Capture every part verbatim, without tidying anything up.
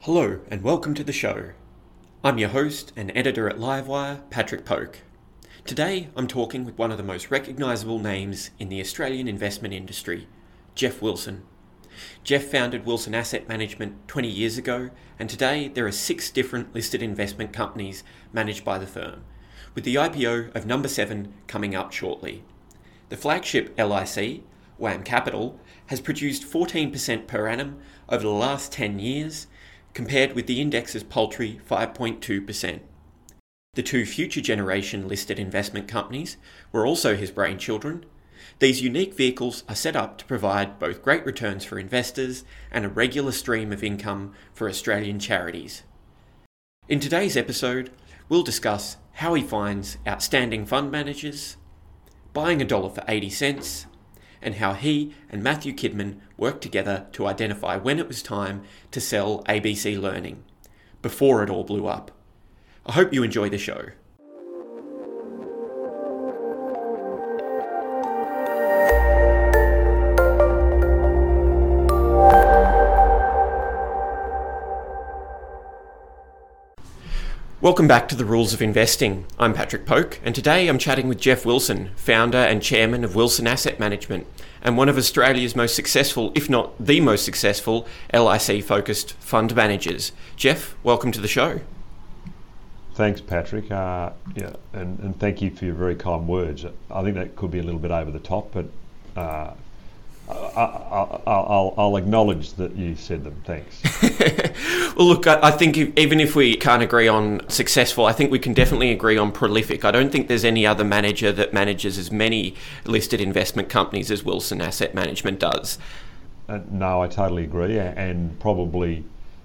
Hello and welcome to the show. I'm your host and editor at Livewire, Patrick Poke. Today I'm talking with one of the most recognisable names in the Australian investment industry, Geoff Wilson. Geoff founded Wilson Asset Management twenty years ago, and today there are six different listed investment companies managed by the firm, with the I P O of number seven coming up shortly. The flagship L I C, WAM Capital, has produced fourteen percent per annum over the last ten years, compared with the index's paltry five point two percent. The two future generation listed investment companies were also his brainchildren. These unique vehicles are set up to provide both great returns for investors and a regular stream of income for Australian charities. In today's episode, we'll discuss how he finds outstanding fund managers, buying a dollar for eighty cents, and how he and Matthew Kidman worked together to identify when it was time to sell A B C Learning, before it all blew up. I hope you enjoy the show. Welcome back to The Rules of Investing. I'm Patrick Poke, and today I'm chatting with Geoff Wilson, founder and chairman of Wilson Asset Management, and one of Australia's most successful, if not the most successful, L I C-focused fund managers. Geoff, welcome to the show. Thanks, Patrick. Uh, yeah, and, and thank you for your very kind words. I think that could be a little bit over the top, but uh, I, I, I'll, I'll acknowledge that you said them. Thanks. Well, look, I, I think if, even if we can't agree on successful, I think we can definitely agree on prolific. I don't think there's any other manager that manages as many listed investment companies as Wilson Asset Management does. Uh, no, I totally agree, and probably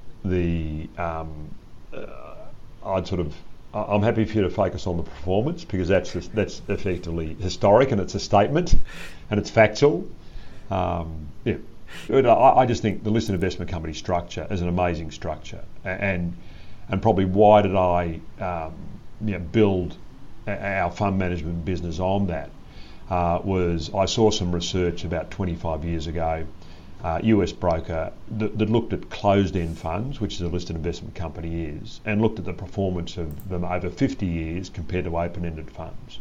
the um, uh, I'd sort of I'm happy for you to focus on the performance, because that's that's effectively historic and it's a statement and it's factual. Um, yeah, I, I just think the listed investment company structure is an amazing structure, and and probably why did I um, you know, build our fund management business on that uh, was I saw some research about twenty-five years ago, uh, U S broker that, that looked at closed-end funds, which is a listed investment company is, and looked at the performance of them over fifty years compared to open-ended funds,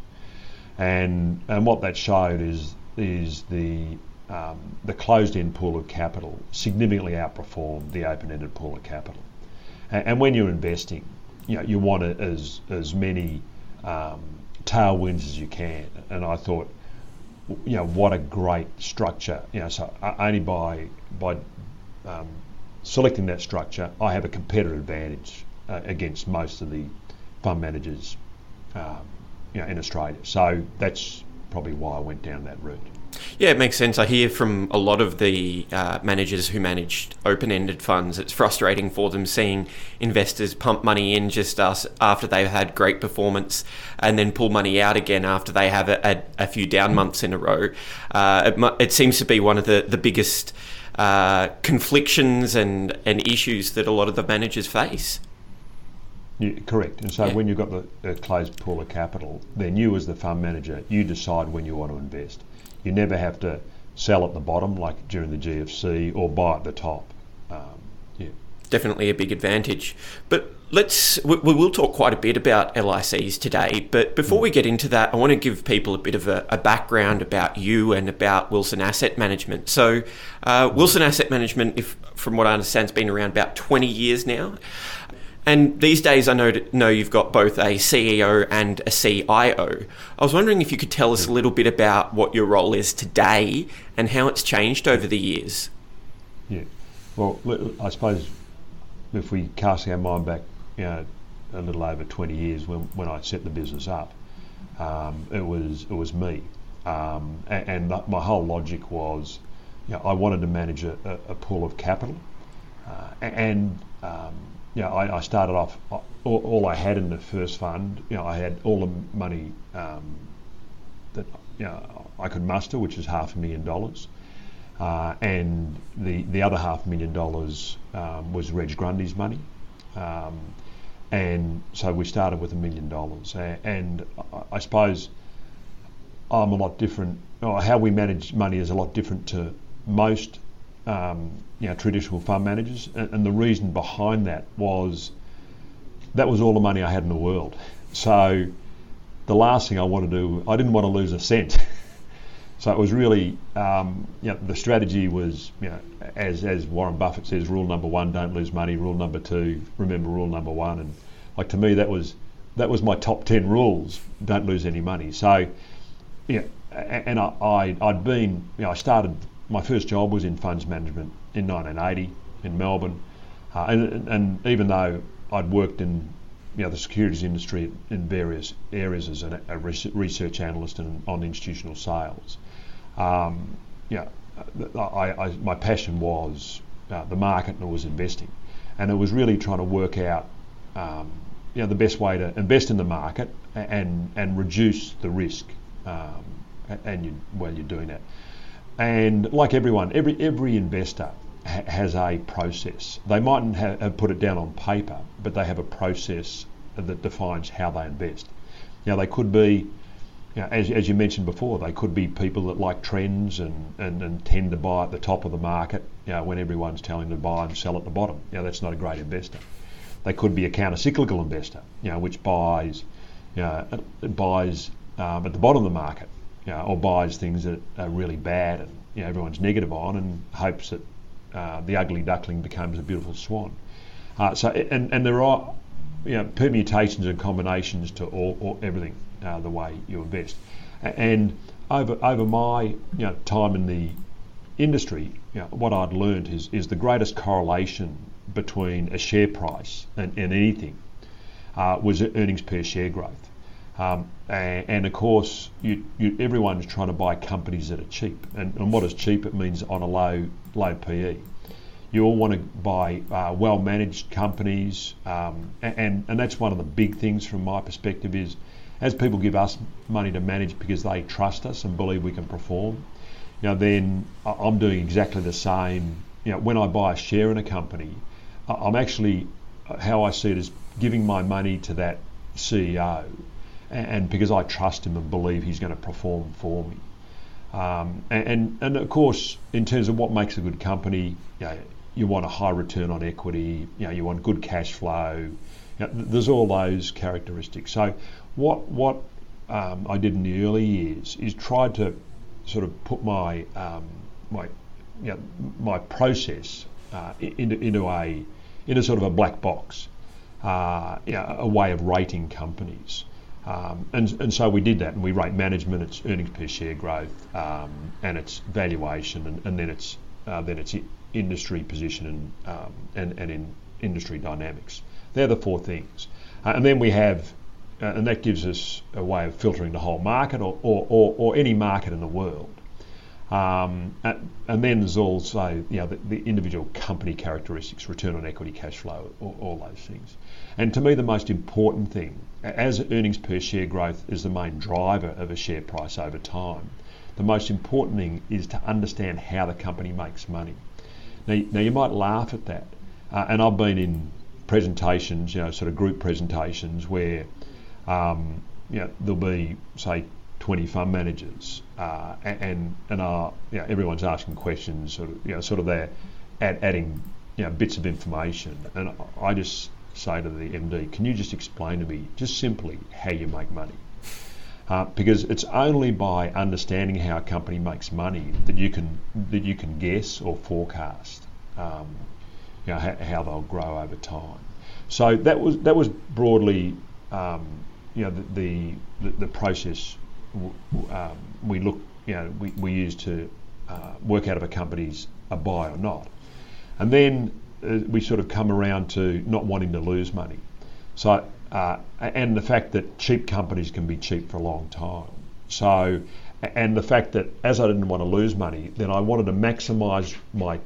and and what that showed is is the Um, the closed-end pool of capital significantly outperformed the open-ended pool of capital. And, and when you're investing, you know, you want a, as as many um, tailwinds as you can. And I thought, you know, what a great structure. You know, so only by by um, selecting that structure, I have a competitive advantage uh, against most of the fund managers, um, you know, in Australia. So that's probably why I went down that route. Yeah, it makes sense. I hear from a lot of the uh, managers who managed open-ended funds, it's frustrating for them seeing investors pump money in just us after they've had great performance and then pull money out again after they have a, a, a few down months in a row. Uh, it, it seems to be one of the, the biggest uh, conflictions and, and issues that a lot of the managers face. Yeah, correct. And so yeah. when you've got the uh, closed pool of capital, then you as the fund manager, you decide when you want to invest. You never have to sell at the bottom like during the G F C or buy at the top. Um, yeah. Definitely a big advantage. But let's we, we will talk quite a bit about L I Cs today. But before we get into that, I want to give people a bit of a, a background about you and about Wilson Asset Management. So uh, Wilson Asset Management, if from what I understand, has been around about twenty years now. And these days I know, know you've got both a C E O and a C I O. I was wondering if you could tell us a little bit about what your role is today and how it's changed over the years. Yeah, well, I suppose if we cast our mind back, you know, a little over twenty years when, when I set the business up, um, it was it was me. Um, and, and my whole logic was, you know, I wanted to manage a, a, a pool of capital. Uh, and um, you know, I, I started off, all, all I had in the first fund, you know, I had all the money um, that, you know, I could muster, which is half a million dollars. Uh, and the, the other half a million dollars um, was Reg Grundy's money. Um, and so we started with a million dollars. And I, I suppose I'm a lot different, or how we manage money is a lot different to most um, you know, traditional fund managers, and, and the reason behind that was that was all the money I had in the world. So the last thing I wanted to do, I didn't want to lose a cent. So it was really, um, you know, the strategy was, you know, as as Warren Buffett says, rule number one, don't lose money. Rule number two, remember rule number one. And like to me, that was that was my top ten rules. Don't lose any money. So, yeah, and I, I I'd been, you know, I started, my first job was in funds management in nineteen eighty in Melbourne, uh, and and even though I'd worked in, you know, the securities industry in various areas as a research analyst and on institutional sales. Um, yeah, I, I, my passion was uh, the market, and it was investing, and it was really trying to work out, um, you know, the best way to invest in the market and and reduce the risk, um, and you, while you're doing that. And like everyone, every every investor ha- has a process. They mightn't have, have put it down on paper, but they have a process that defines how they invest. Now they could be, you know, as, as you mentioned before, they could be people that like trends and, and, and tend to buy at the top of the market, you know, when everyone's telling them to buy and sell at the bottom. You know, that's not a great investor. They could be a counter-cyclical investor, you know, which buys, you know, buys um, at the bottom of the market, you know, or buys things that are really bad and, you know, everyone's negative on, and hopes that uh, the ugly duckling becomes a beautiful swan. Uh, so, and, and there are, you know, permutations and combinations to all, all everything, uh, the way you invest. And over over my, you know, time in the industry, you know, what I'd learned is is the greatest correlation between a share price and, and anything uh, was earnings per share growth. Um, and, and of course, you, you, everyone's trying to buy companies that are cheap. And, and what is cheap? It means on a low low P E. You all want to buy uh, well-managed companies, um, and, and that's one of the big things from my perspective is, as people give us money to manage because they trust us and believe we can perform, you know, then I'm doing exactly the same. You know, when I buy a share in a company, I'm actually, how I see it is giving my money to that C E O, and, and because I trust him and believe he's going to perform for me. Um, and, and, and of course, in terms of what makes a good company, you know, you want a high return on equity, you know, you want good cash flow. You know, there's all those characteristics. So what what um, I did in the early years is tried to sort of put my um, my you know, my process uh, into into a into sort of a black box, uh, you know, a way of rating companies. Um, and and so we did that, and we rate management, its earnings per share growth, um, and its valuation, and, and then its uh, then its industry position and um, and and in industry dynamics. They're the four things, uh, and then we have, uh, and that gives us a way of filtering the whole market or or, or, or any market in the world. Um, and, and then there's also, you know, the, the individual company characteristics, return on equity, cash flow, all, all those things. And to me, the most important thing, as earnings per share growth is the main driver of a share price over time, the most important thing is to understand how the company makes money. Now, now you might laugh at that, uh, and I've been in presentations, you know, sort of group presentations where, um, you know, there'll be, say, twenty fund managers, uh, and and are, you know, everyone's asking questions, sort of, you know, sort of they're add, adding, you know, bits of information, and I just say to the M D, can you just explain to me, just simply, how you make money? Uh, because it's only by understanding how a company makes money that you can that you can guess or forecast, um, you know, how, how they'll grow over time. So that was that was broadly, um, you know, the the, the process w- um, we look, you know, we, we use to uh, work out if a company's a buy or not, and then uh, we sort of come around to not wanting to lose money. So. Uh, and the fact that cheap companies can be cheap for a long time. So, and the fact that as I didn't want to lose money, then I wanted to maximise my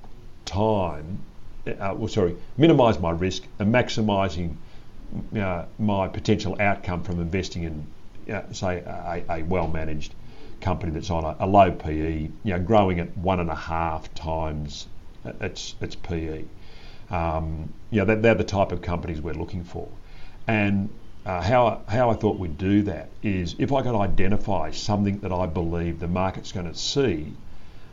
time, uh, well, sorry, minimise my risk and maximising uh, my potential outcome from investing in, uh, say, a, a well-managed company that's on a, a low P E, you know, growing at one and a half times its its P E. Um, you know, that, they're the type of companies we're looking for. And uh, how, how I thought we'd do that is if I could identify something that I believe the market's going to see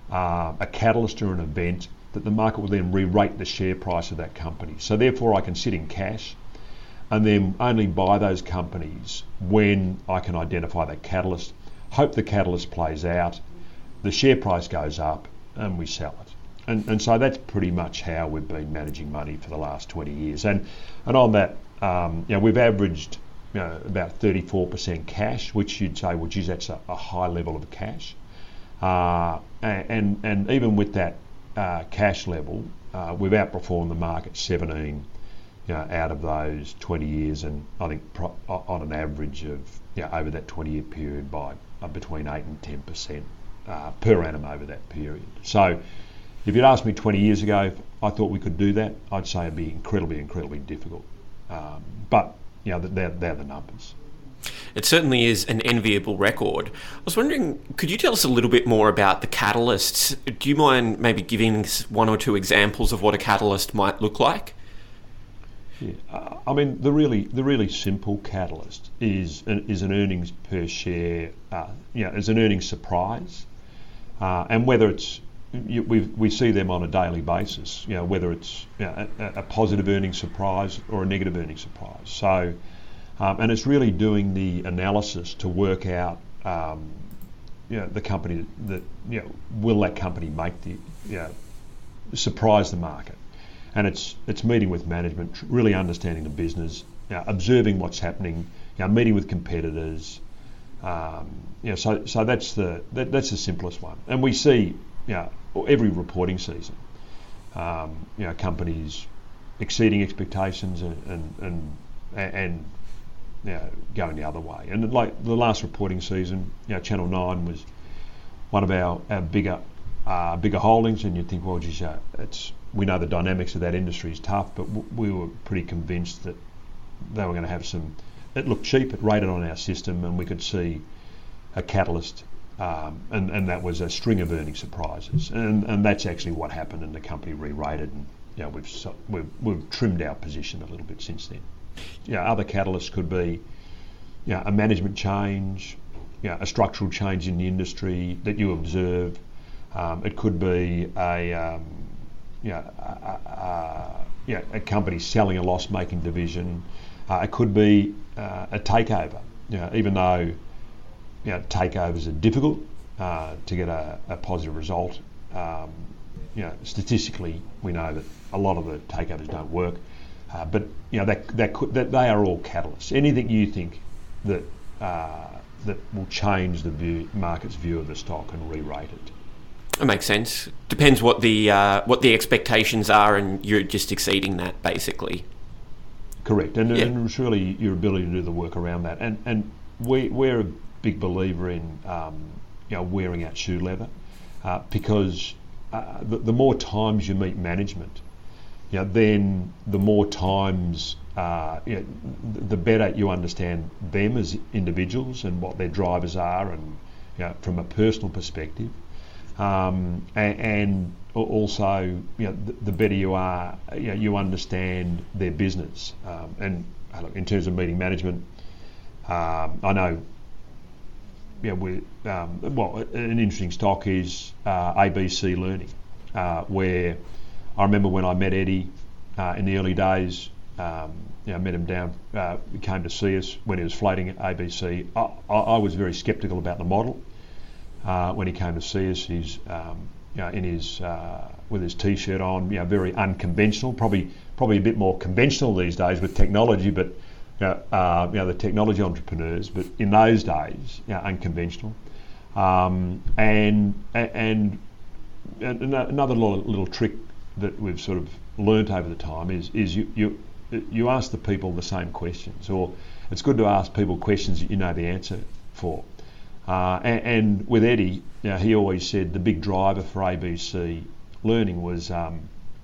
uh, a catalyst or an event that the market will then re-rate the share price of that company. So therefore I can sit in cash and then only buy those companies when I can identify that catalyst, hope the catalyst plays out, the share price goes up and we sell it. And, and so that's pretty much how we've been managing money for the last twenty years. And and on that, um, you know, we've averaged you know, about thirty-four percent cash, which you'd say, well, geez, that's a, a high level of cash. Uh, and, and even with that uh, cash level, uh, we've outperformed the market seventeen you know, out of those twenty years, and I think pro- on an average of you know, over that twenty year period by uh, between eight and ten percent uh, per annum over that period. So if you'd asked me twenty years ago if I thought we could do that, I'd say it'd be incredibly, incredibly difficult. Um, but you know, they're, they're the numbers. It certainly is an enviable record. I was wondering, could you tell us a little bit more about the catalysts? Do you mind maybe giving us one or two examples of what a catalyst might look like? Yeah, uh, I mean the really the really simple catalyst is an, is an earnings per share, uh, you know, is an earnings surprise, uh, and whether it's you, we we see them on a daily basis, you know, whether it's you know, a, a positive earnings surprise or a negative earnings surprise. So, um, and it's really doing the analysis to work out, um, you know, the company that you know will that company make the you know surprise the market. And it's it's meeting with management, really understanding the business, you know, observing what's happening, you know, meeting with competitors. Um, you know, so so that's the that, that's the simplest one. And we see, you know, every reporting season, um, you know, companies exceeding expectations and and and, and you know, going the other way. And like the last reporting season, you know, Channel Nine was one of our, our bigger uh, bigger holdings, and you'd think, well, geez, uh, it's we know the dynamics of that industry is tough, but w- we were pretty convinced that they were going to have some. It looked cheap, it rated on our system, and we could see a catalyst, um, and, and that was a string of earnings surprises, and and that's actually what happened, and the company re-rated, and you know, we've so, we've we've trimmed our position a little bit since then. You know, other catalysts could be, you know, a management change, you know, a structural change in the industry that you observe. Um, it could be a um, you know, a, a, you know, a company selling a loss-making division. Uh, it could be uh, a takeover. You know, even though you know, takeovers are difficult uh, to get a, a positive result. Um, you know, statistically, we know that a lot of the takeovers don't work. Uh, but you know that that, could, that they are all catalysts. Anything you think that uh, that will change the view, market's view of the stock and re-rate it. It makes sense. Depends what the uh, what the expectations are, and you're just exceeding that, basically. Correct, and, yeah. and it's really your ability to do the work around that. And and we we're a big believer in um, you know wearing out shoe leather, uh, because uh, the, the more times you meet management, you know, then the more times uh, you know, the better you understand them as individuals and what their drivers are, and you know, from a personal perspective. Um, and, and also, you know, the, the better you are, you know, you understand their business. Um, and uh, look, in terms of meeting management, um, I know, you know, we, um, well, an interesting stock is uh, A B C Learning, uh, where I remember when I met Eddie uh, in the early days. Um, you know, met him down. Uh, he came to see us when he was floating at A B C. I, I, I was very sceptical about the model. Uh, when he came to see us, he's um, you know, in his uh, with his t-shirt on, you know, very unconventional. Probably probably a bit more conventional these days with technology, but you know, uh, you know the technology entrepreneurs. But in those days, you know, unconventional. Um, and and and another little, little trick that we've sort of learnt over the time is is you you you ask the people the same questions, or it's good to ask people questions that you know the answer for. Uh, and, and with Eddie, you know, he always said the big driver for A B C Learning was um,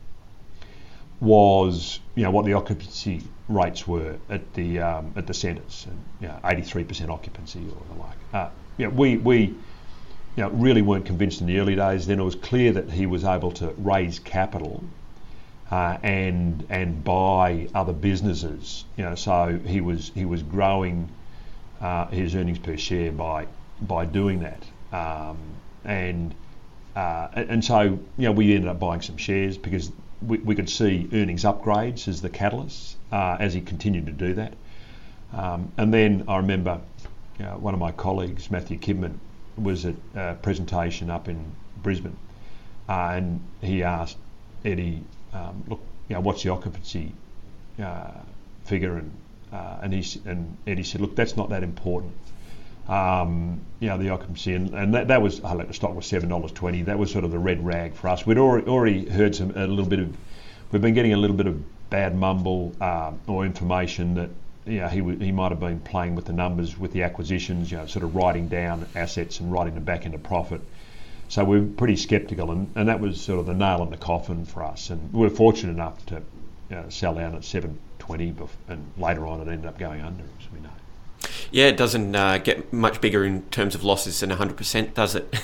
was you know what the occupancy rates were at the um, at the centres, and you know, eighty-three percent occupancy or the like. Uh, you know, we we you know really weren't convinced in the early days. Then it was clear that he was able to raise capital uh, and and buy other businesses. You know, so he was he was growing uh, his earnings per share by. by doing that, um, and uh, and, and so you know we ended up buying some shares because we, we could see earnings upgrades as the catalysts uh, as he continued to do that. Um, and then I remember you know, one of my colleagues, Matthew Kidman, was at a presentation up in Brisbane, uh, and he asked Eddie, um, "Look, you know, what's the occupancy uh, figure?" And uh, and he and Eddie said, "Look, that's not that important." Um, you know, the occupancy, and, and that, that was, oh, the stock was seven dollars twenty. That was sort of the red rag for us. We'd already, already heard some a little bit of, we've been getting a little bit of bad mumble uh, or information that you know, he w- he might have been playing with the numbers with the acquisitions, you know, sort of writing down assets and writing them back into profit. So we we're pretty sceptical, and, and that was sort of the nail in the coffin for us. And we were fortunate enough to you know, sell down at seven twenty, and later on it ended up going under, as we know. Yeah, it doesn't uh, get much bigger in terms of losses than one hundred percent, does it?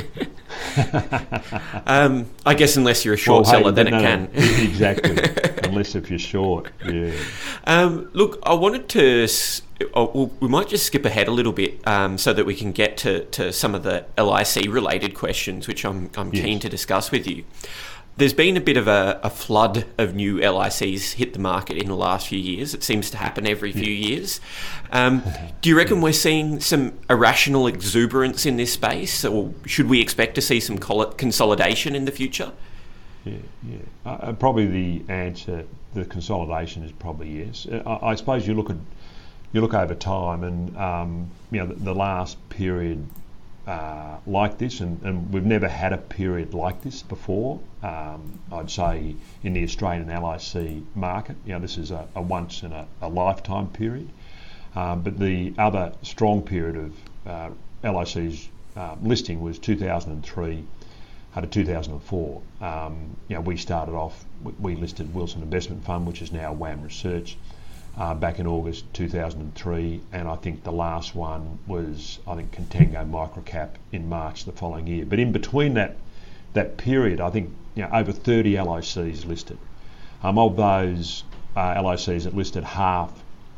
um, I guess unless you're a short well, hey, seller, then no, it no, can. Exactly, unless if you're short, yeah. Um, look, I wanted to, oh, we might just skip ahead a little bit um, so that we can get to, to some of the L I C related questions, which I'm, I'm Yes. keen to discuss with you. There's been a bit of a, a flood of new L I Cs hit the market in the last few years. It seems to happen every few years. Um, do you reckon we're seeing some irrational exuberance in this space, or should we expect to see some col- consolidation in the future? Yeah, yeah. Uh, probably the answer, the consolidation is probably yes. I, I suppose you look at you look over time, and um, you know the, the last period uh, like this, and, and we've never had a period like this before. Um, I'd say in the Australian L I C market, you know, this is a, a once in a, a lifetime period. Um, but the other strong period of uh, L I C's uh, listing was two thousand three to two thousand four. Um, you know, we started off, we listed Wilson Investment Fund, which is now WAM Research, uh, back in August two thousand three, and I think the last one was, I think, Contango Microcap in March the following year. But in between that that period, I think you know, over thirty L I Cs listed. Um, of those uh, L I Cs that listed, half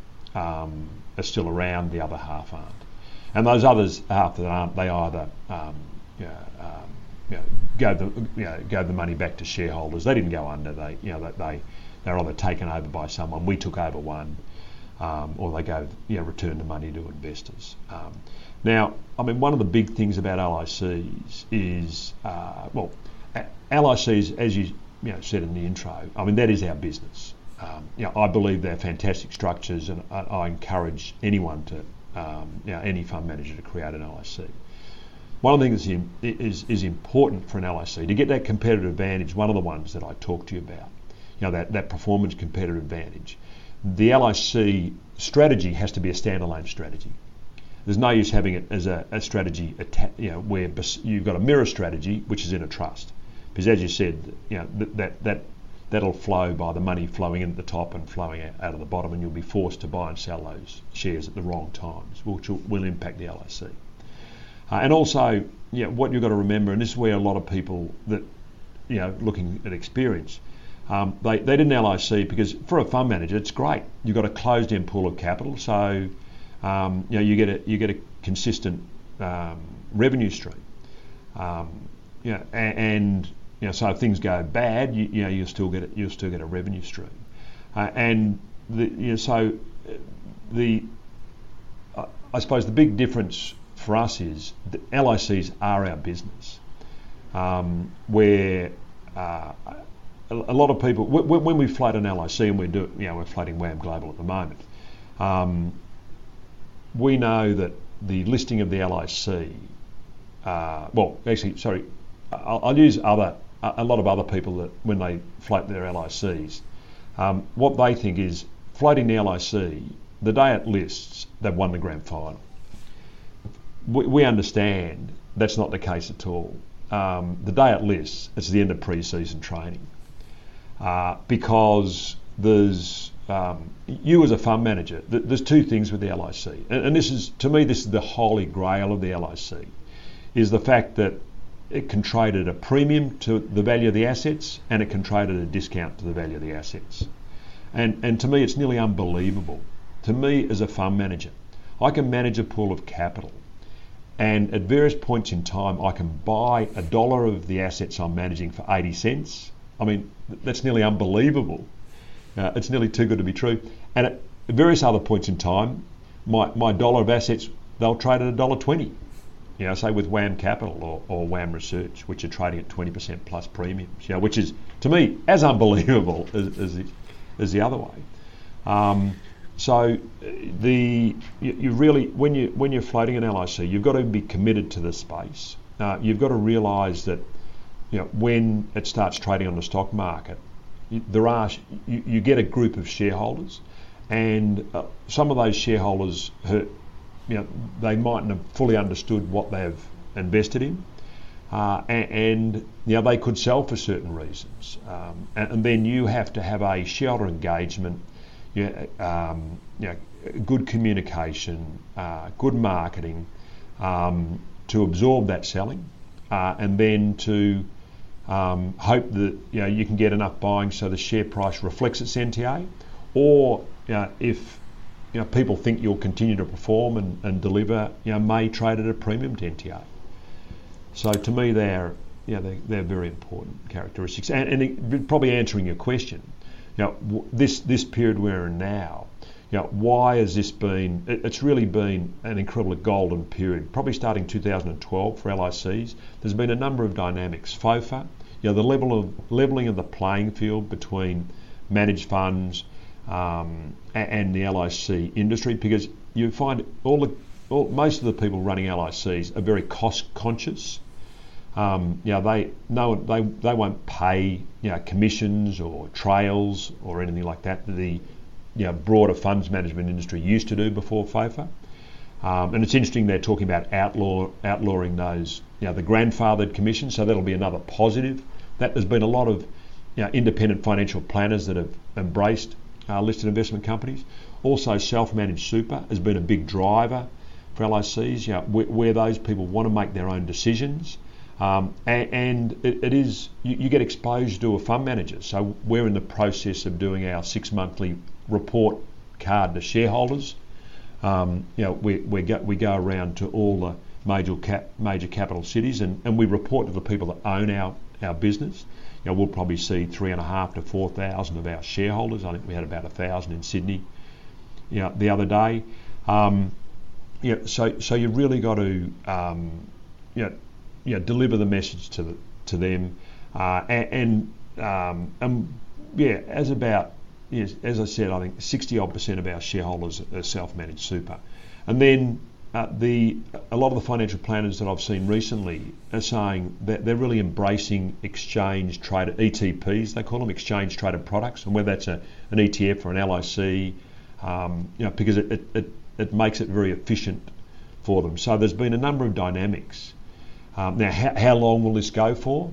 um, are still around, the other half aren't. And those others, half that aren't, they either um, you know, um, you know, gave the you know, gave the money back to shareholders. They didn't go under. They you know they they they're either taken over by someone. We took over one, um, or they gave you know returned the money to investors. Um, now, I mean, one of the big things about L I Cs is uh, well, L I Cs, as you you know said in the intro. I mean, that is our business. Um, you know, I believe they're fantastic structures, and I, I encourage anyone to um, you know any fund manager to create an L I C. One of the things that's is, is important for an L I C to get that competitive advantage. One of the ones that I talked to you about, you know, that, that performance competitive advantage. The L I C strategy has to be a standalone strategy. There's no use having it as a, a strategy, you know, where you've got a mirror strategy which is in a trust, because as you said, you know, that that, that that'll flow by the money flowing in at the top and flowing out of the bottom, and you'll be forced to buy and sell those shares at the wrong times, which will, will impact the L I C. Uh, and also, you know, what you've got to remember, and this is where a lot of people that, you know, looking at experience, um, they, they did an L I C because for a fund manager, it's great. You've got a closed-end pool of capital, so um, you know you get a you get a consistent um, revenue stream. Um, you know, and, and you know, so if things go bad, you, you know, you'll still get it. You'll still get a revenue stream, uh, and the, you know, so the uh, I suppose the big difference for us is that L I Cs are our business, um, where uh, a, a lot of people, w- when we float an L I C, and we do, you know, we're floating WAM Global at the moment, um, we know that the listing of the L I C, uh, well, actually, sorry, I'll, I'll use other, a lot of other people that when they float their L I Cs, um, what they think is floating the L I C, the day it lists, they've won the grand final. We, we understand that's not the case at all. Um, the day it lists, it's the end of pre-season training, uh, because there's um, you as a fund manager. Th- there's two things with the L I C, and, and this is, to me, this is the holy grail of the L I C, is the fact that it can trade at a premium to the value of the assets, and it can trade at a discount to the value of the assets. And and to me, it's nearly unbelievable. To me, as a fund manager, I can manage a pool of capital and at various points in time I can buy a dollar of the assets I'm managing for eighty cents. I mean, that's nearly unbelievable. Uh, it's nearly too good to be true. And at various other points in time, my, my dollar of assets, they'll trade at a dollar twenty. You know, say with WAM Capital or, or WAM Research, which are trading at twenty percent plus premiums, you know, which is, to me, as unbelievable as, as, the, as the other way. Um, so the you, you really, when, you, when you're floating an L I C, you've got to be committed to the space. Uh, you've got to realise that, you know, when it starts trading on the stock market, you, there are you, you get a group of shareholders, and uh, some of those shareholders who, you know, they mightn't have fully understood what they've invested in, uh, and, and you know, they could sell for certain reasons, um, and, and then you have to have a shareholder engagement, you know, um, you know, good communication, uh, good marketing, um, to absorb that selling, uh, and then to um, hope that, you know, you can get enough buying so the share price reflects its N T A, or you know, if you know, people think you'll continue to perform and, and deliver, you know, may trade at a premium to N T A. So to me, they're, you know, they're, they're very important characteristics. And, and it, probably answering your question, you know, w- this this period we're in now, you know, why has this been? It, it's really been an incredible golden period. Probably starting two thousand twelve for L I Cs. There's been a number of dynamics. FOFA, you know, the level of leveling of the playing field between managed funds, Um, and the L I C industry, because you find all the all, most of the people running L I Cs are very cost conscious. Um, you know, they no they they won't pay, you know, commissions or trails or anything like that that the, you know, broader funds management industry used to do before FOFA. Um, and it's interesting they're talking about outlaw outlawing those, you know, the grandfathered commissions. So that'll be another positive. That there's been a lot of, you know, independent financial planners that have embraced Uh, listed investment companies. Also, self-managed super has been a big driver for L I Cs, you know, where, where those people want to make their own decisions, um, and, and it, it is you, you get exposed to a fund manager. So we're in the process of doing our six monthly report card to shareholders. Um, you know, we we go we go around to all the major cap, major capital cities, and, and we report to the people that own our our business. You know, we'll probably see three and a half to four thousand of our shareholders. I think we had about a thousand in Sydney, you know, the other day. Um, you know, so so you really got to um, you know, you know, deliver the message to the, to them, uh, and and, um, and yeah, as about yes, as I said, I think sixty odd percent of our shareholders are self-managed super, and then. Uh, the a lot of the financial planners that I've seen recently are saying that they're really embracing exchange traded E T Ps, they call them exchange traded products, and whether that's a, an E T F or an L I C, um, you know, because it, it, it, it makes it very efficient for them. So there's been a number of dynamics. Um, now, how, how long will this go for?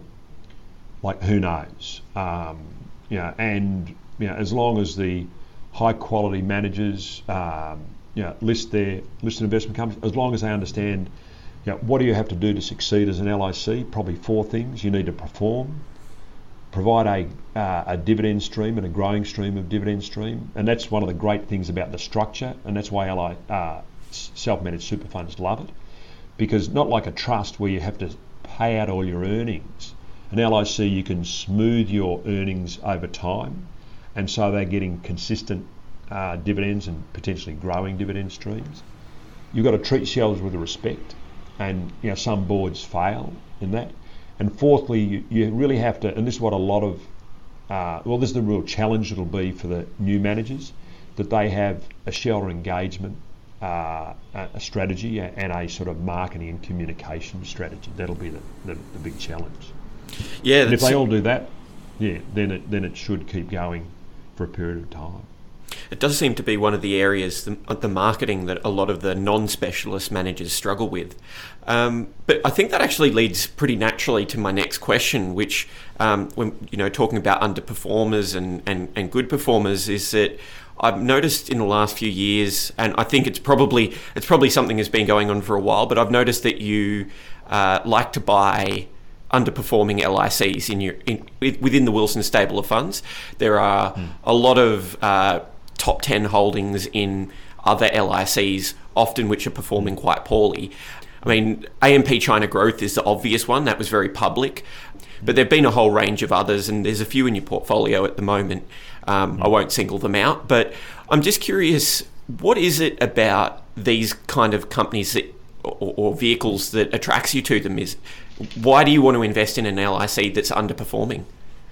Like, who knows? Um, you know, and you know, as long as the high quality managers um, you know, list their listed investment companies, as long as they understand, you know, what do you have to do to succeed as an L I C? Probably four things. You need to perform, provide a uh, a dividend stream and a growing stream of dividend stream, and that's one of the great things about the structure, and that's why L I uh, self-managed super funds love it, because not like a trust where you have to pay out all your earnings. An L I C, you can smooth your earnings over time, and so they're getting consistent Uh, dividends and potentially growing dividend streams. You've got to treat shareholders with respect, and you know, some boards fail in that. And fourthly, you, you really have to, and this is what a lot of, uh, well, this is the real challenge it'll be for the new managers, that they have a shareholder engagement, uh, a, a strategy, and a sort of marketing and communication strategy. That'll be the, the, the big challenge. Yeah, and if they all do that, yeah, then it then it should keep going for a period of time. It does seem to be one of the areas, the, the marketing, that a lot of the non-specialist managers struggle with. Um, but I think that actually leads pretty naturally to my next question, which, um, when you know, talking about underperformers and, and, and good performers, is that I've noticed in the last few years, and I think it's probably it's probably something that's been going on for a while, but I've noticed that you uh, like to buy underperforming L I Cs in your in, within the Wilson stable of funds. There are mm. a lot of uh, top ten holdings in other L I Cs, often which are performing quite poorly. I mean, A M P China Growth is the obvious one. That was very public. But there have been a whole range of others, and there's a few in your portfolio at the moment. Um, I won't single them out, but I'm just curious, what is it about these kind of companies that, or, or vehicles that attracts you to them? Is why do you want to invest in an L I C that's underperforming?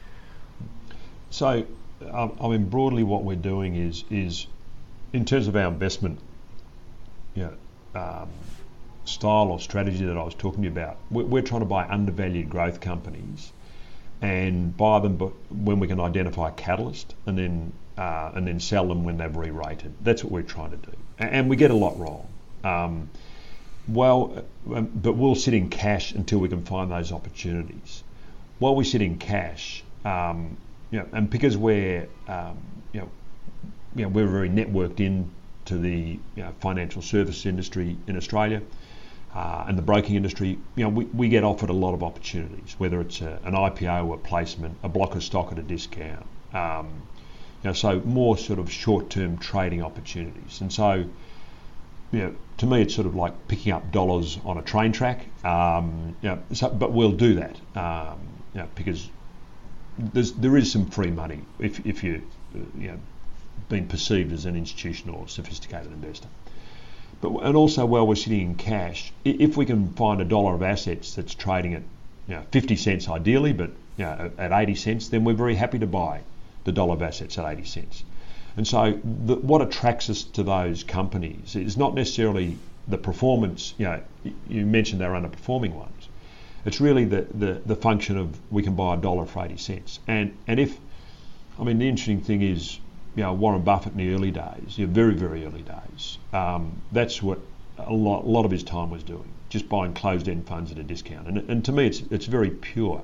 So, um, I mean, broadly what we're doing is, is in terms of our investment, you know, um, style or strategy that I was talking to you about, we're, we're trying to buy undervalued growth companies and buy them but when we can identify a catalyst, and then uh, and then sell them when they've re-rated. That's what we're trying to do, and, and we get a lot wrong. Um, well, um, but we'll sit in cash until we can find those opportunities. While we sit in cash, um, you know, and because we're um, you know, you know, we're very networked in to the you know, financial service industry in Australia. Uh, and the broking industry, you know, we, we get offered a lot of opportunities, whether it's a, an I P O, a placement, a block of stock at a discount. Um, you know, so more sort of short-term trading opportunities. And so, you know, to me, it's sort of like picking up dollars on a train track. Um, you know, so, but we'll do that, um, you know, because there's there is some free money if if you you know being perceived as an institutional or sophisticated investor. But, and also while we're sitting in cash, if we can find a dollar of assets that's trading at you know, fifty cents ideally, but you know, at eighty cents, then we're very happy to buy the dollar of assets at eighty cents. And so the, what attracts us to those companies is not necessarily the performance. You know, you mentioned they're underperforming ones. It's really the, the, the function of we can buy a dollar for eighty cents. And, and if, I mean, the interesting thing is, you know, Warren Buffett in the early days, you know, very, very early days, um, that's what a lot, a lot of his time was doing, just buying closed-end funds at a discount. And, and to me, it's it's very pure,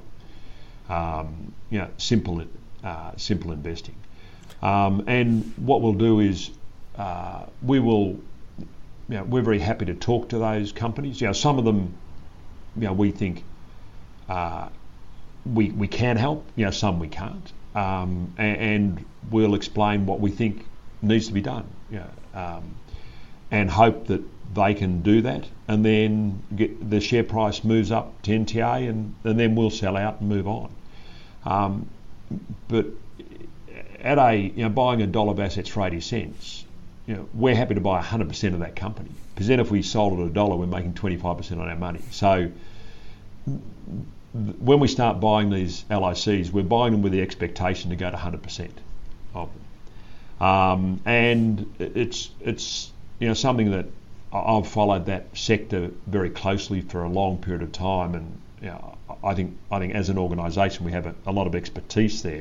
um, you know, simple, uh, simple investing. Um, and what we'll do is uh, we will, you know, we're very happy to talk to those companies. You know, some of them, you know, we think uh, we we can help. You know, some we can't. Um, and, and we'll explain what we think needs to be done, you know, um, and hope that they can do that, and then get the share price moves up to N T A, and, and then we'll sell out and move on. Um, but at a you know buying a dollar of assets for eighty cents, you know, we're happy to buy one hundred percent of that company, because then if we sold it at a dollar, we're making twenty-five percent on our money. So when we start buying these L I Cs, we're buying them with the expectation to go to one hundred percent of them. Um, and it's it's you know something that I've followed that sector very closely for a long period of time, and you know, I think I think as an organisation we have a, a lot of expertise there.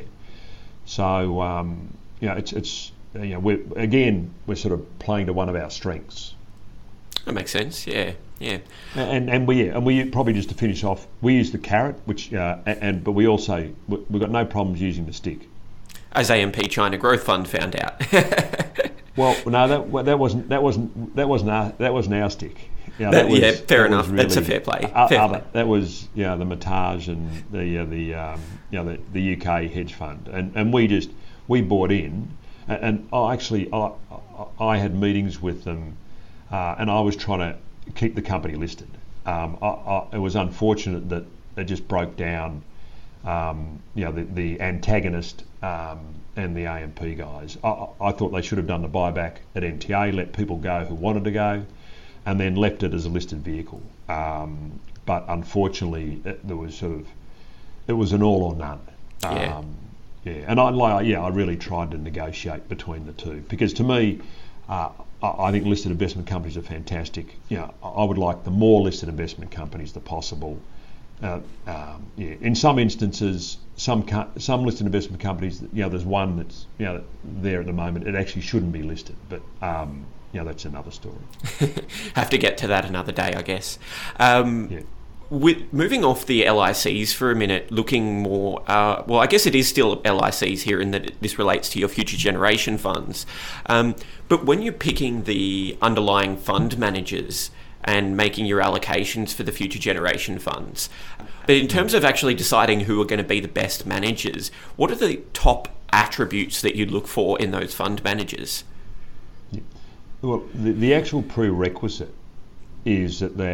So um, you know it's it's you know we're again we're sort of playing to one of our strengths. That makes sense. Yeah. Yeah, and and we and we probably just to finish off, we use the carrot, which uh, and but we also we've got no problems using the stick. As A M P China Growth Fund found out. Well, no, that that wasn't that wasn't that wasn't our, that wasn't our stick. You know, that, that was, yeah, fair that enough. Really That's a fair play. Uh, fair other, play. That was you know, the Matage and the uh, the um, you know the, the U K hedge fund, and and we just we bought in, and, and I actually I I had meetings with them, uh, and I was trying to keep the company listed. Um, I, I, it was unfortunate that it just broke down. Um, you know, the, the antagonist um, and the A M P guys. I, I thought they should have done the buyback at N T A, let people go who wanted to go, and then left it as a listed vehicle. Um, but unfortunately, it, there was sort of it was an all or none. Yeah. Um, yeah, and I like yeah, I really tried to negotiate between the two, because to me. Uh, I think listed investment companies are fantastic. You know, I would like the more listed investment companies the possible. Uh, um, yeah. In some instances, some co- some listed investment companies, you know, there's one that's you know there at the moment. It actually shouldn't be listed, but um, you know, that's another story. Have to get to that another day, I guess. Um, yeah. With moving off the L I Cs for a minute, looking more, uh, well, I guess it is still L I Cs here in that this relates to your future generation funds. Um, but when you're picking the underlying fund managers and making your allocations for the future generation funds, but in terms of actually deciding who are going to be the best managers, what are the top attributes that you look for in those fund managers? Yeah. Well, the, the actual prerequisite is that they're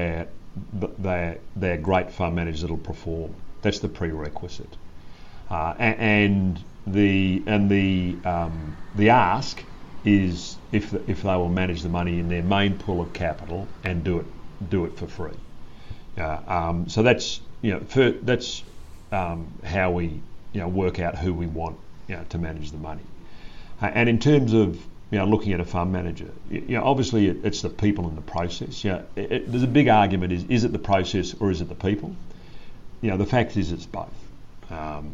they're, they're great fund managers that'll perform. That's the prerequisite. Uh, and the and the um, the ask is if the, if they will manage the money in their main pool of capital and do it do it for free. Uh, um, so that's you know for, that's um, how we you know work out who we want you know, to manage the money. Uh, and in terms of you know looking at a fund manager, you know obviously it, it's the people in the process. You know, it, it, there's a big argument: is is it the process or is it the people? You know, the fact is it's both. Um,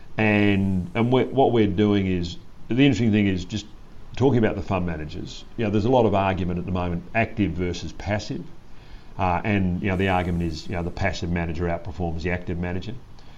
and and we're, what we're doing is the interesting thing is just talking about the fund managers. You know, there's a lot of argument at the moment: active versus passive. Uh, and you know the argument is you know the passive manager outperforms the active manager.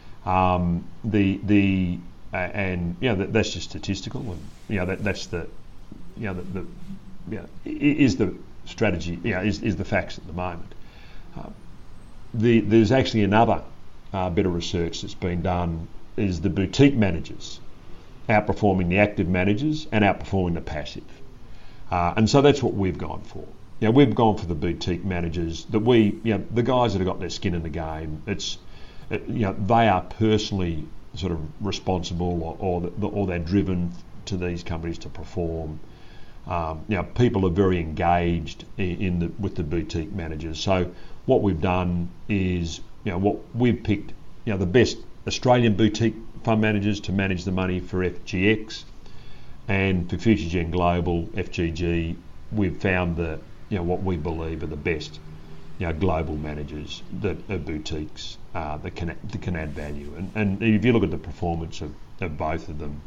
Um, the the uh, and you know that, that's just statistical, and you know that that's the you know the, the you know, is the strategy. You know, is is the facts at the moment. Uh, the there's actually another uh, bit of research that's been done is the boutique managers outperforming the active managers and outperforming the passive, uh, and so that's what we've gone for. You know, we've gone for the boutique managers that we, you know, the guys that have got their skin in the game. It's, it, you know, they are personally sort of responsible, or or, the, or they're driven to these companies to perform. Um, you know, people are very engaged in, in the with the boutique managers. So what we've done is, you know, what we've picked, you know, the best Australian boutique fund managers to manage the money for F G X, and for FutureGen Global, F G G, we've found the you know, what we believe are the best, you know, global managers that are boutiques uh, that can that can add value. And, and if you look at the performance of, of both of them,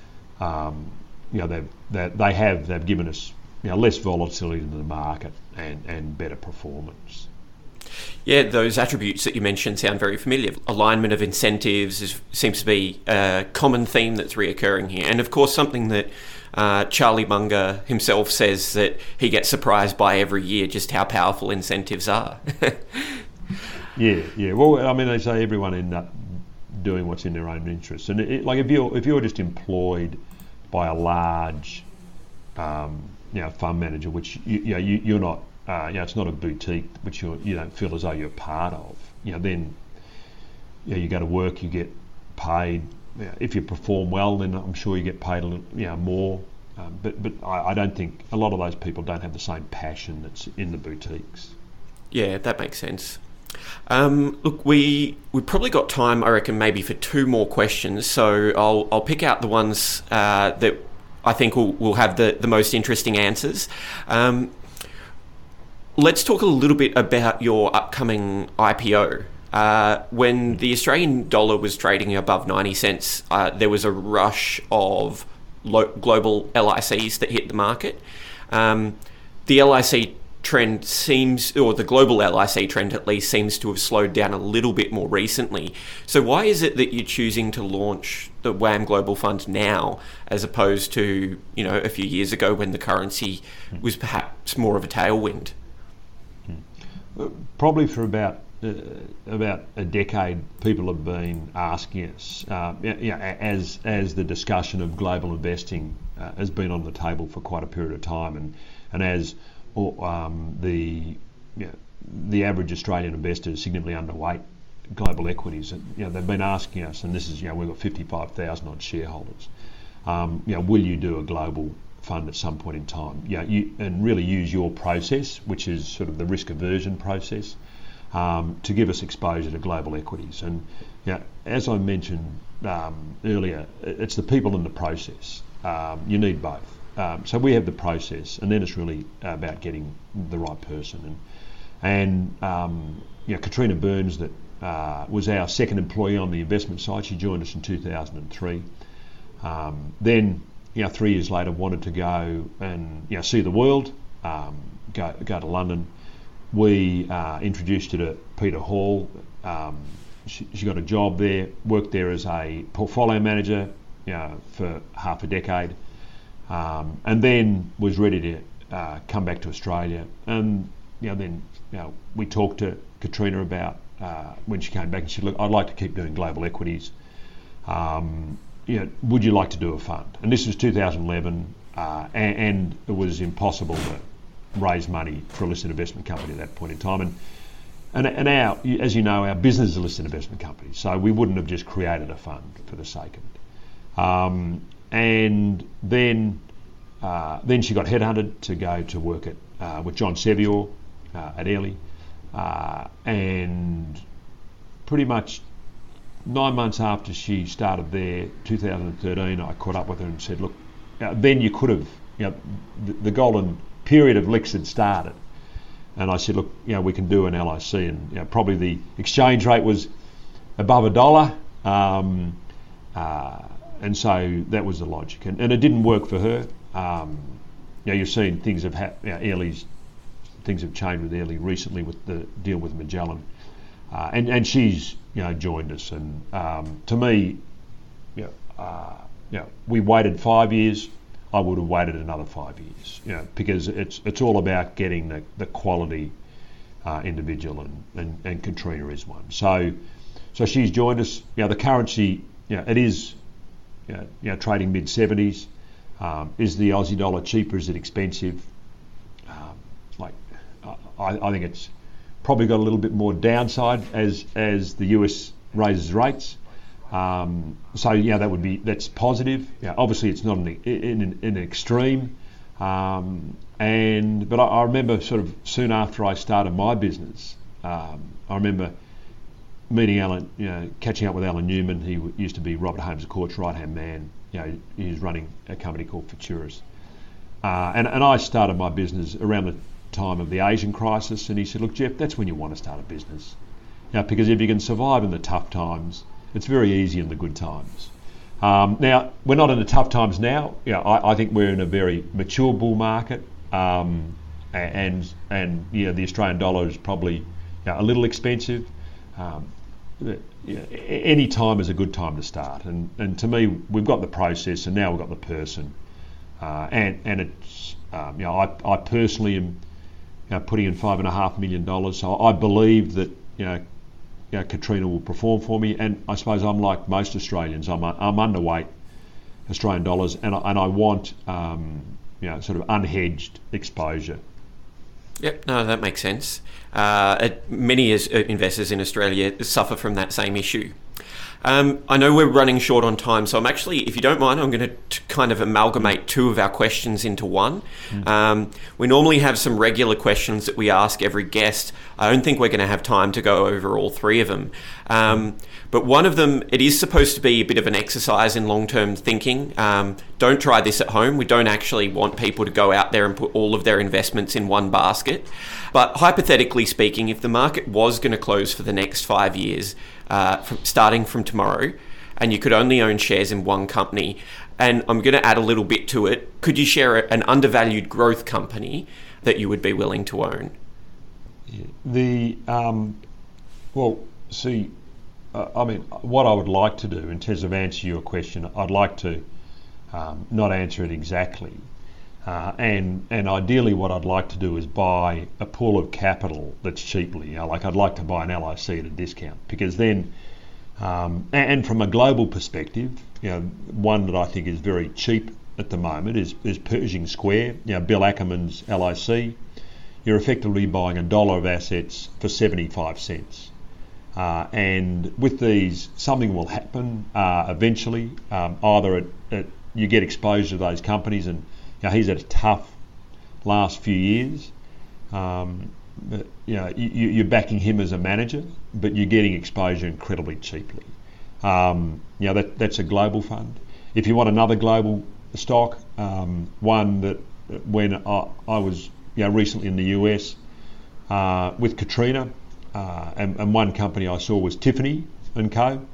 um, you know, they've they, they have they've given us you know less volatility in the market and, and better performance. Yeah, those attributes that you mentioned sound very familiar. Alignment of incentives is, seems to be a common theme that's reoccurring here, and of course something that Uh, Charlie Munger himself says that he gets surprised by every year just how powerful incentives are. yeah, yeah. Well, I mean, they say everyone ends up doing what's in their own interest, and it, it, like if you're if you're just employed by a large, um, you know, fund manager, which you, you know you, you're not, uh, you know, it's not a boutique, which you you don't feel as though you're part of. You know, then you know, you go to work, you get paid. If you perform well, then I'm sure you get paid a little, you know, more. Um, but but I, I don't think a lot of those people don't have the same passion that's in the boutiques. Yeah, that makes sense. Um, look, we we probably got time, I reckon, maybe for two more questions. So I'll I'll pick out the ones uh, that I think will will have the, the most interesting answers. Um, let's talk a little bit about your upcoming I P O. Uh, when the Australian dollar was trading above ninety cents, uh, there was a rush of lo- global L I Cs that hit the market. Um, the L I C trend seems, or the global L I C trend at least, seems to have slowed down a little bit more recently. So why is it that you're choosing to launch the W A M Global Fund now, as opposed to, you know, a few years ago when the currency was perhaps more of a tailwind? Probably for about Uh, about a decade, people have been asking us, uh, you know, as as the discussion of global investing uh, has been on the table for quite a period of time, and and as um, the you know, the average Australian investor is significantly underweight global equities, and you know they've been asking us, and this is you know we've got fifty-five thousand odd shareholders. Um, you know, will you do a global fund at some point in time? Yeah, you, know, you and really use your process, which is sort of the risk aversion process. Um, to give us exposure to global equities. And you know, as I mentioned um, earlier, it's the people in the process. Um, you need both. Um, so we have the process, and then it's really about getting the right person. And, and um, you know, Katrina Burns, that uh, was our second employee on the investment side. She joined us in two thousand three. Um, then, you know, three years later, wanted to go and you know see the world, um, go go to London. We uh, introduced her to Peter Hall. Um, she, she got a job there, worked there as a portfolio manager, you know, for half a decade, um, and then was ready to uh, come back to Australia. And you know, then you know, we talked to Katrina about uh, when she came back, and she said, "Look, I'd like to keep doing global equities. Um, you know, would you like to do a fund?" And this was two thousand eleven, uh, and, and it was impossible to raise money for a listed investment company at that point in time. And and, and our, as you know, our business is a listed investment company, so we wouldn't have just created a fund for the sake of it. Um, and then uh, then she got headhunted to go to work at uh, with John Sevior uh, at Airlie, uh, and pretty much nine months after she started there, two thousand thirteen, I caught up with her and said, look, uh, then you could have, you know, the, the golden period of LICs had started. And I said, look, you know, we can do an L I C, and you know, probably the exchange rate was above a dollar, um, uh, and so that was the logic. And, and it didn't work for her. Um, you know, you've seen things have happened. You know, Airlie's things have changed with Airlie recently with the deal with Magellan, uh, and and she's you know joined us. And um, to me, you know, uh, you know, we waited five years. I would have waited another five years, you know, because it's it's all about getting the, the quality uh, individual, and, and, and Katrina is one. So so she's joined us. You know, the currency, you know, it is you know, you know trading mid seventies. Um, is the Aussie dollar cheaper? Is it expensive? Um, like I, I think it's probably got a little bit more downside as as the U S raises rates. Um, so yeah, that would be that's positive. Yeah, obviously it's not an, in, in, in an extreme, um, and but I, I remember sort of soon after I started my business, um, I remember meeting Alan, you know, catching up with Alan Newman. He w- used to be Robert Holmes Court's right hand man. You know, he was running a company called Futuris, uh, and and I started my business around the time of the Asian crisis. And he said, look, Jeff, that's when you want to start a business, you know, because if you can survive in the tough times, it's very easy in the good times. Um, now, we're not in the tough times now. You know, I, I think we're in a very mature bull market, um, and and you know, the Australian dollar is probably you know, a little expensive. Um, you know, any time is a good time to start, and and to me, we've got the process, and now we've got the person, uh, and and it's um, you know, I I personally am you know, putting in five and a half million dollars, so I believe that you know. You know, Katrina will perform for me, and I suppose I'm like most Australians. I'm I'm underweight Australian dollars, and I, and I want um, you know sort of unhedged exposure. Yep, no, that makes sense. Uh, it, many as, uh, investors in Australia suffer from that same issue. Um, I know we're running short on time, so I'm actually, if you don't mind, I'm going to kind of amalgamate two of our questions into one. Mm. Um, we normally have some regular questions that we ask every guest. I don't think we're going to have time to go over all three of them. Um, but one of them, it is supposed to be a bit of an exercise in long-term thinking. Um, don't try this at home. We don't actually want people to go out there and put all of their investments in one basket. But hypothetically speaking, if the market was going to close for the next five years, Uh, from starting from tomorrow, and you could only own shares in one company, and I'm going to add a little bit to it, could you share a, an undervalued growth company that you would be willing to own? Yeah. The um, well, see, uh, I mean, what I would like to do in terms of answer your question, I'd like to um, not answer it exactly, uh, and and ideally, what I'd like to do is buy a pool of capital that's cheaply. You know, like I'd like to buy an L I C at a discount, because then, um, and, and from a global perspective, you know, one that I think is very cheap at the moment is is Pershing Square. You know, Bill Ackerman's L I C. You're effectively buying a dollar of assets for seventy-five cents. Uh, and with these, something will happen uh, eventually. Um, either it, it, you get exposure to those companies, and you know, he's had a tough last few years. Um, but, you know, you, you're backing him as a manager, but you're getting exposure incredibly cheaply. Um, you know, that, that's a global fund. If you want another global stock, um, one that when I, I was you know, recently in the U S uh, with Katrina, uh, and, and one company I saw was Tiffany and Co.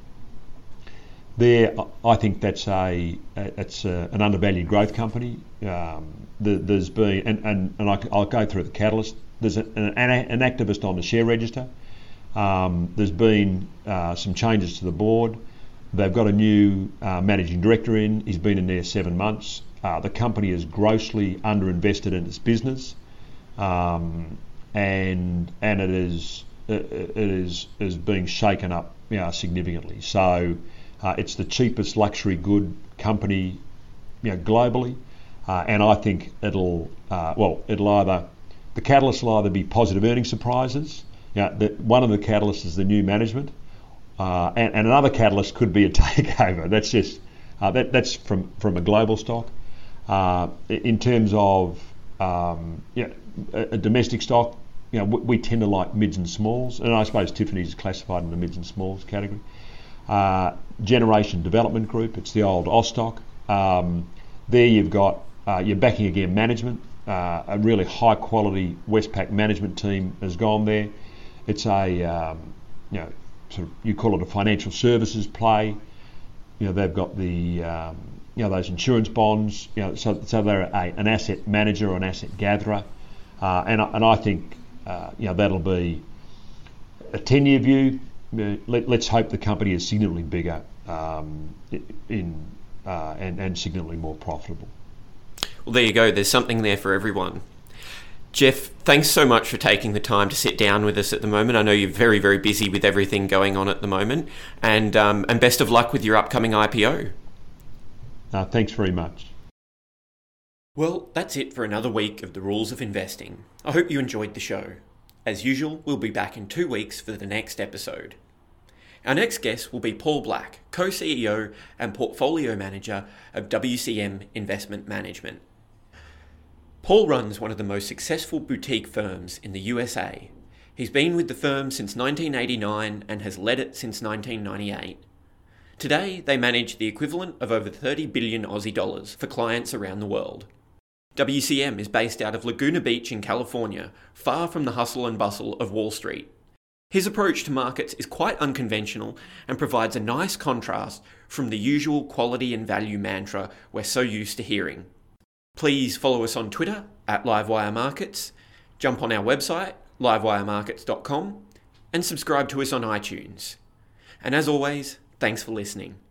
There, I think that's a it's a, an undervalued growth company. Um, the, there's been, and, and, and I, I'll go through the catalyst. There's a, an, an activist on the share register. Um, there's been uh, some changes to the board. They've got a new uh, managing director in. He's been in there seven months. Uh, the company is grossly underinvested in its business, um, and and it is it is is being shaken up, you know, significantly. So. Uh, it's the cheapest luxury good company, you know, globally, uh, and I think it'll uh, well, it'll either the catalyst will either be positive earnings surprises, You know, the, one of the catalysts is the new management, uh, and, and another catalyst could be a takeover. That's just uh, that that's from from a global stock. Uh, in terms of um, you know, a, a domestic stock, you know, we, we tend to like mids and smalls, and I suppose Tiffany's is classified in the mids and smalls category. Uh, Generation Development Group, it's the old Austock. Um, there you've got, uh, you're backing again management, uh, a really high quality Westpac management team has gone there. It's a, um, you know, sort of, you call it a financial services play. You know, they've got the, um, you know, those insurance bonds, you know, so, so they're a, an asset manager or an asset gatherer. Uh, and, and I think, uh, you know, that'll be a ten-year view. Let, let's hope the company is significantly bigger um, in uh, and, and significantly more profitable. Well, there you go. There's something there for everyone. Jeff, thanks so much for taking the time to sit down with us at the moment. I know you're very, very busy with everything going on at the moment, and um, and best of luck with your upcoming I P O. Uh, thanks very much. Well, that's it for another week of The Rules of Investing. I hope you enjoyed the show. As usual, we'll be back in two weeks for the next episode. Our next guest will be Paul Black, co-C E O and Portfolio Manager of W C M Investment Management. Paul runs one of the most successful boutique firms in the U S A. He's been with the firm since nineteen eighty-nine and has led it since nineteen ninety-eight. Today, they manage the equivalent of over thirty billion Aussie dollars for clients around the world. W C M is based out of Laguna Beach in California, far from the hustle and bustle of Wall Street. His approach to markets is quite unconventional and provides a nice contrast from the usual quality and value mantra we're so used to hearing. Please follow us on Twitter at Livewire Markets, jump on our website, livewire markets dot com, and subscribe to us on iTunes. And as always, thanks for listening.